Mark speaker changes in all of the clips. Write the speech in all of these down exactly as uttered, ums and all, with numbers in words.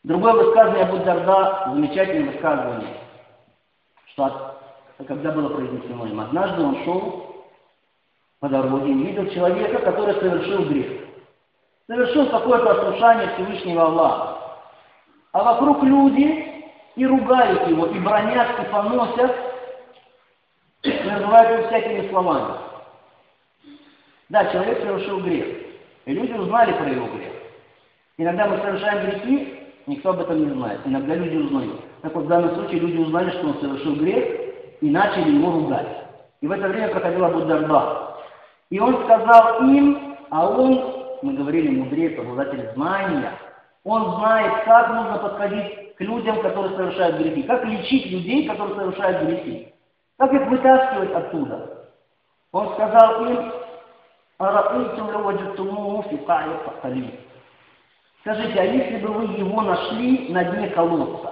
Speaker 1: Другое высказывание Абу Дарда, замечательное высказывание, что от, когда было произнесено им, однажды он шел по дороге и видел человека, который совершил грех. Совершил какое-то ослушание Всевышнего Аллаха. А вокруг люди и ругают его, и бронят, и поносят, и называют его всякими словами. Да, человек совершил грех, и люди узнали про его грех. Иногда мы совершаем грехи, никто об этом не знает. Иногда люди узнают. Так вот, в данном случае люди узнали, что он совершил грех, и начали его ругать. И в это время проходил Абу Дарда. И он сказал им, а он, мы говорили, мудрец, обладатель знания, он знает, как нужно подходить к людям, которые совершают грехи, как лечить людей, которые совершают грехи, как их вытаскивать оттуда. Он сказал им, скажите, а если бы вы его нашли на дне колодца,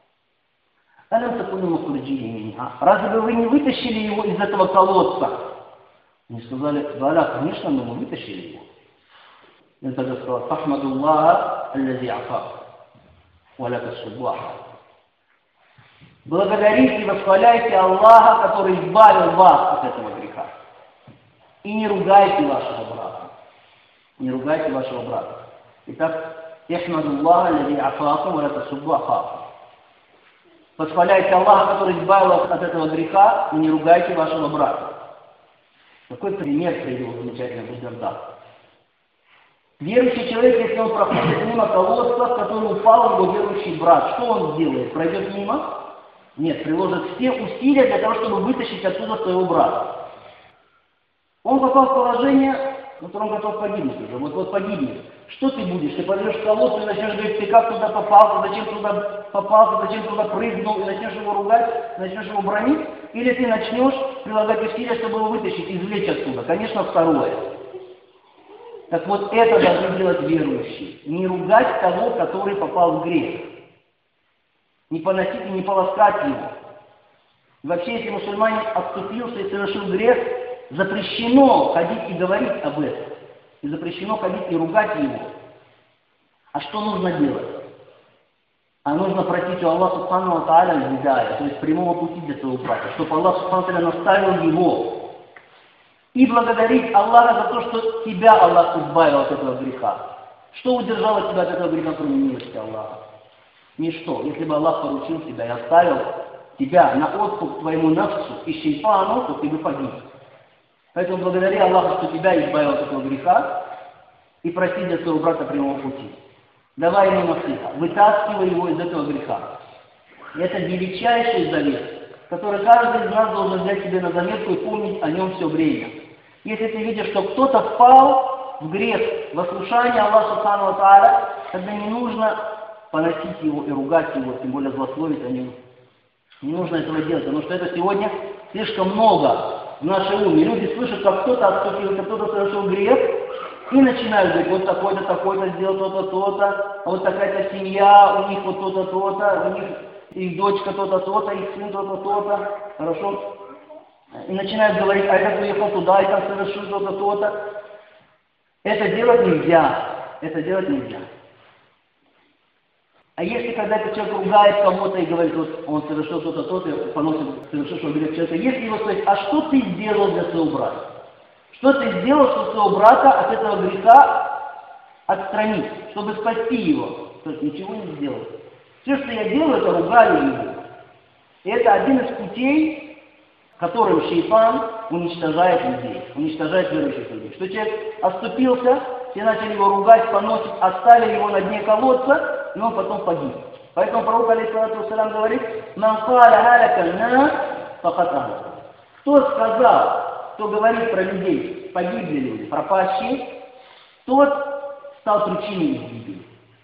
Speaker 1: разве бы вы не вытащили его из этого колодца? Они сказали, да, конечно, но мы вытащили его. И он тогда сказал, «Фахмадуллаха аллази афак, валяка суббаха». Благодарите и восхваляйте Аллаха, который избавил вас от этого греха. И не ругайте вашего брата. Не ругайте вашего брата. Итак, «Ихмадуллаха аллази афаку, валяка суббаха». Восхваляйте Аллаха, который избавил вас от этого греха, и не ругайте вашего брата. Какой пример привел замечательный Абу Дарда. Верующий человек, если он проходит мимо колодца, в который упал его верующий брат, что он сделает? Пройдет мимо? Нет, приложит все усилия для того, чтобы вытащить оттуда своего брата. Он попал в положение, в котором готов погибнуть уже, вот-вот погибнет. Что ты будешь? Ты пойдешь в колодец и начнешь говорить, ты как туда попал, ты зачем туда попал, ты зачем туда прыгнул, и начнешь его ругать, начнешь его бронить? Или ты начнешь прилагать усилия, чтобы его вытащить, извлечь оттуда? Конечно, второе. Так вот, это должны делать верующие. Не ругать того, который попал в грех. Не поносить и не полоскать его. И вообще, если мусульманин отступился и совершил грех, запрещено ходить и говорить об этом. И запрещено ходить и ругать его. А что нужно делать? А нужно просить у Аллаха Субхану ва Тааля гидая, то есть прямого пути для своего брата, чтобы Аллах Субхану ва Тааля наставил его. И благодарить Аллаха за то, что тебя Аллах избавил от этого греха. Что удержало тебя от этого греха, кроме милости Аллаха? Ничто. Если бы Аллах поручил тебя и оставил тебя на откуп твоему нафсу и шейпану, то ты бы погиб. Поэтому благодари Аллаха, что тебя избавил от этого греха, и проси для своего брата прямого пути. Давай ему насыха, вытаскивай его из этого греха. И это величайший завет, который каждый из нас должен взять себе на заметку и помнить о нем все время. Если ты видишь, что кто-то впал в грех, в ослушание Аллаха Субхану ва Тааля, тогда не нужно поносить его и ругать его, тем более злословить о нем. Не нужно этого делать, потому что это сегодня слишком много в нашей уме. Люди слышат, как кто-то отступился, кто-то совершил грех, и начинают говорить, вот такой-то, такой-то сделал то-то, то-то, а вот такая-то семья, у них вот то-то, то-то, у них их дочка то-то, то-то, их сын то-то, то-то, хорошо? И начинают говорить, а этот уехал туда, и там совершил то-то, то-то. Это делать нельзя, это делать нельзя. А если когда этот человек ругает кого-то и говорит, вот он совершил то-то, то-то, поносит совершившего грех человека, если его спросить, а что ты сделал для своего брата? Что ты сделал, чтобы своего брата от этого греха отстранить, чтобы спасти его? То есть ничего не сделал. Все, что я делаю, это ругаю его. И это один из путей, которым шейпан уничтожает людей, уничтожает верующих людей. Что человек оступился, все начали его ругать, поносить, оставили его на дне колодца, и он потом погиб. Поэтому пророк алейхиссалату вассалям говорит, «Ман каля халяка нас факат». Кто сказал, кто говорит про людей, погибли люди, пропащие, тот стал причиной их гибели.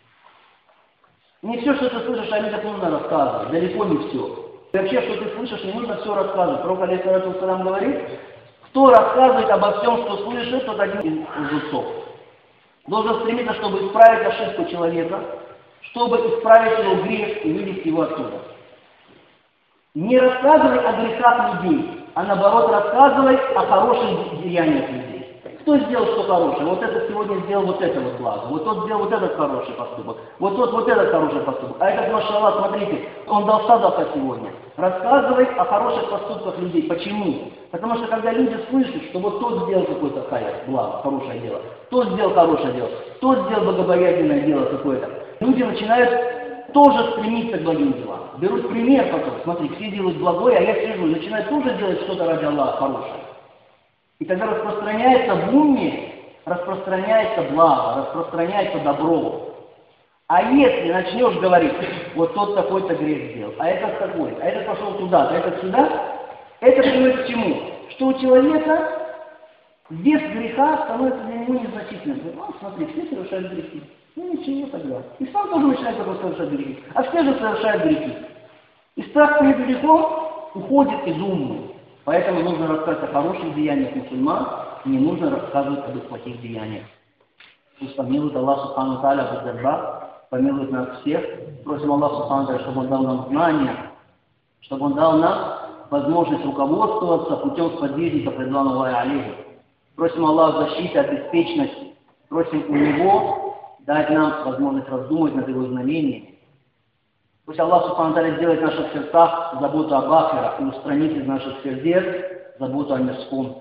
Speaker 1: Не все, что ты слышишь о людях, нужно рассказывать, далеко не все. И вообще, что ты слышишь, не нужно все рассказывать. Пророк алейхиссалату вассалям говорит, кто рассказывает обо всем, что слышит, тот один из лжецов. Должен стремиться, чтобы исправить ошибку человека, чтобы исправить его грех и вывести его оттуда. Не рассказывай о грехах людей, а наоборот рассказывай о хороших деяниях людей. Кто сделал что хорошее? Вот этот сегодня сделал вот это вот благо, вот тот сделал вот этот хороший поступок, вот тот вот этот хороший поступок. А этот, машаллах, смотрите, он дал садака сегодня. Рассказывает о хороших поступках людей. Почему? Потому что когда люди слышат, что вот тот сделал какой-то хайр, благо, хорошее дело, тот сделал хорошее дело, тот сделал богобоязненное дело какое-то, люди начинают тоже стремиться к благим делам. Берут пример потом, смотри, все делают благое, а я сижу и начинаю тоже делать что-то ради Аллаха хорошее. И тогда распространяется в уме, распространяется благо, распространяется добро. А если начнешь говорить, вот тот такой-то грех сделал, а этот такой, а этот пошел туда, а этот сюда, это приводит к чему? Что у человека вес греха становится для него незначительным. Ну, смотри, все совершают грехи. Ну ничего тогда. И сам тоже начинает такой совершать грехи. А все же совершают грехи. И страх перед грехом уходит из ума. Поэтому нужно рассказывать о хороших деяниях мусульман, не нужно рассказывать об их плохих деяниях. Пусть помилует Аллах Субхану Тааля Абу Дарда, помилует нас всех. Просим Аллаха Субхану Тааля, чтобы Он дал нам знания, чтобы Он дал нам возможность руководствоваться путем сподвижников Ридвану Аллахи алейхи. Просим Аллаха защиты от беспечности. Просим у Него дать нам возможность раздумывать над Его знамениями. Пусть Аллах Субхану Тааля сделает в наших сердцах заботу об ахире и устранит из наших сердец заботу о мирском.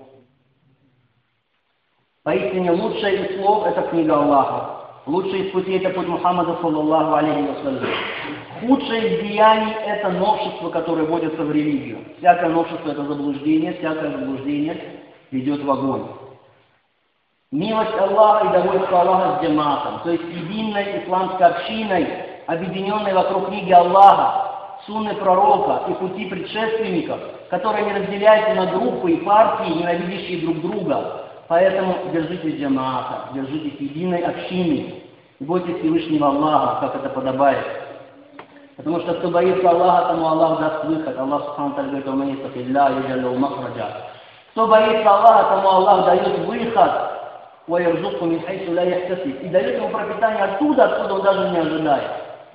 Speaker 1: Поистине лучшее из слов – это книга Аллаха. Лучшее из путей – это путь Мухаммада, саллаллаху алейхи вассалям. Худшее из деяний – это новшество, которое вводится в религию. Всякое новшество – это заблуждение, всякое заблуждение ведет в огонь. Милость Аллаха и довольство Аллаха с джамаатом, то есть единой исламской общиной, объединенной вокруг книги Аллаха, сунны пророка и пути предшественников, которые не разделяются на группы и партии, ненавидящие друг друга. Поэтому держитесь джамаата, держитесь единой общины, и бойтесь Всевышнего Аллаха, как это подобает. Потому что кто боится Аллаха, тому Аллах даст выход. Аллах Субхану Тааля говорит: «Ва ман яттақиллаха ядж'аль лаху махраджа». Кто боится Аллаха, тому Аллах дает выход. «Ва ярзуқху мин хайсу ла яхтасиб». И дает ему пропитание оттуда, откуда он даже не ожидает.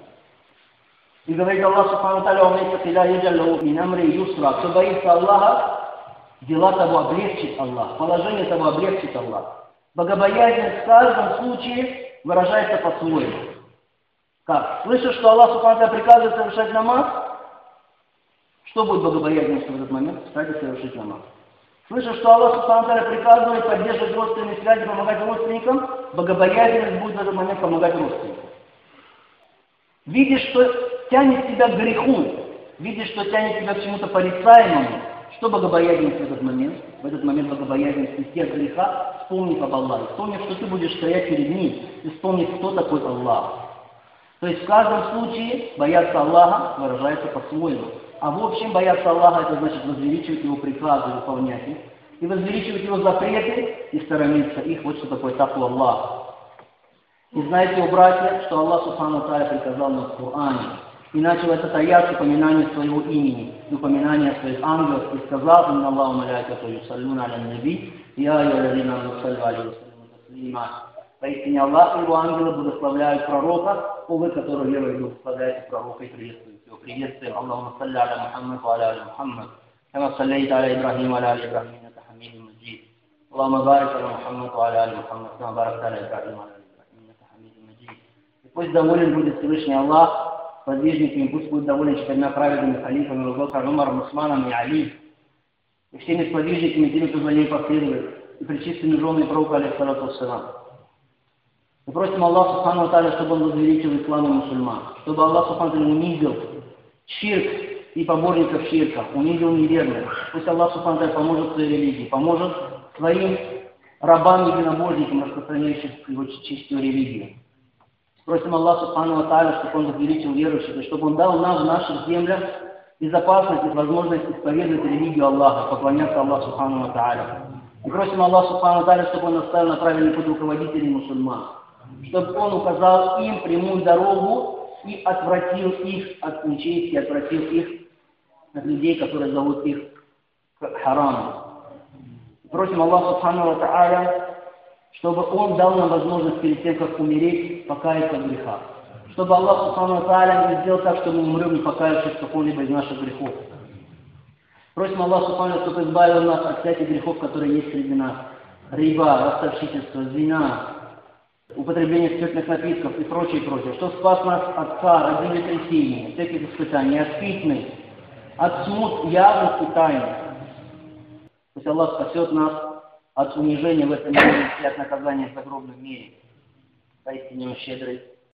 Speaker 1: И говорит Аллах Субхану Тааля: «Ва ман яттақиллаха ядж'аль лаху мин амриhi юсра». Кто боится Аллаха, дела того облегчит Аллах, положение того облегчит Аллах. Богобоязненность в каждом случае выражается по-своему. Как? Слышишь, что Аллах Субхану Тааля приказывает совершать намаз? Что будет богобоязненностью в этот момент? Встать и совершить намаз. Слышишь, что Аллах Субхану Тааля приказывает поддерживать родственные связи, помогать родственникам? Богобоязненность будет в этот момент помогать родственникам. Видишь, что тянет тебя к греху, видишь, что тянет тебя к чему-то порицаемому. Что богобоязненность в этот момент? В этот момент богобоязненность из тех греха, вспомнив об Аллахе, вспомнив, что ты будешь стоять перед Ним, и вспомнив, кто такой Аллах. То есть в каждом случае бояться Аллаха выражается по-своему. А в общем, бояться Аллаха — это значит возвеличивать Его приказы, выполнять их, и возвеличивать Его запреты и сторониться их. Вот что такое таква Аллаха. И знаете, о братья, что Аллах Субхану Тааля приказал нам в Коране. И начал этот аят с упоминания своего имени, упоминания своих ангелов, и сказал: «Инна Аллаху малайкату юсаллюна аля наби, я айюхаллазина аману саллю алейхи ва саллиму таслима». Поистине Аллах и Его ангелы благословляют пророка, о вы, которые веруете, благословляете пророка и приветствуете его. Приветствуем. Аллахумма салли аля Мухаммад ва аля аля Мухаммад, кама саллейта аля Ибрахим ва аля аля Ибрахим, иннака хамидун маджид. Аллахумма барик аля Мухаммад ва аля аля Мухаммад, кама баракта аля Ибрахим ва аля аля Ибрахим, иннака хамидун маджид. И пусть доволен будет Всевышний Аллах подвижниками, пусть будет доволен четырьмя праведными халифами Абу Бакр, Умаром, Усманом и Али, и всеми сподвижниками, теми, кто за ней последует, и пречистыми женами пророка, алейхиссалату вассалам. Мы просим Аллаха Субхану Тааля, чтобы Он возвеличил ислам и мусульман, чтобы Аллах Субхану Тааля унизил ширк и поборников ширка, унизил неверных. Пусть Аллах Субхану Тааля поможет своей религии, поможет своим рабам-единобожникам, распространяющим Его чистую религию. Просим Аллаха Субхану Тааля, чтобы Он возвеличил верующих, и чтобы Он дал нам в наших землях безопасность и возможность исповедовать религию Аллаха, поклоняться Аллаху Субхану Тааля. И просим Аллаха Субхану Тааля, чтобы Он оставил на правильный путь руководителей мусульман, чтобы Он указал им прямую дорогу и отвратил их от нечести, отвратил их от людей, которые зовут их к хараму. Просим Аллаха Субхану Тааля, чтобы Он дал нам возможность перед тем, как умереть, покаяться в грехах. Чтобы Аллах Субхану Тааля не сделал так, что мы умрем, не покаявшись в каком-либо из наших грехов. Просим Аллаха Субхану, чтобы избавил нас от всяких грехов, которые есть среди нас. риба, ростовщичество, зина, употребление спиртных напитков и прочее, прочее, что спас нас от цар, от землетрясений, всяких испытаний, от фитны, от смут явных и тайных. Пусть Аллах спасет нас от унижения в этом мире и от наказания в загробном мире. Поистине Он щедрый